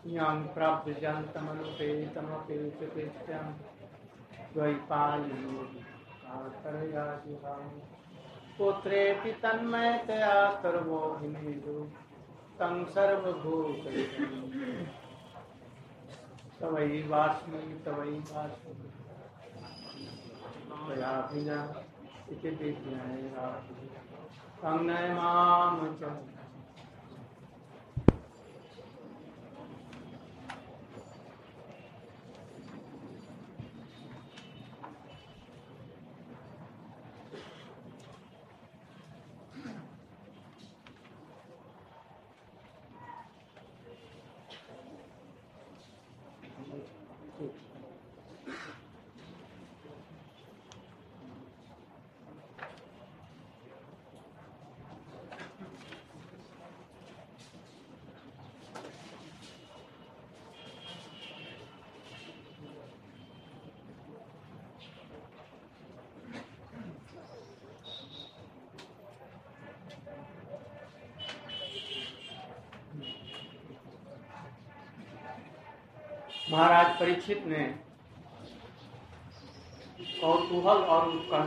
यं प्रव्रजन्तमनुपेतमपेतकृत्यं द्वैपायनो आकरयादिहाम् पुत्रेऽपि तन्मयतया सर्वोऽभिनेदो तं सर्वभूतैकं तवैवास्मि त्वया विना इति विज्ञाय तं नमाम च। महाराज परीक्षित ने कौतूहल और उत्कंठा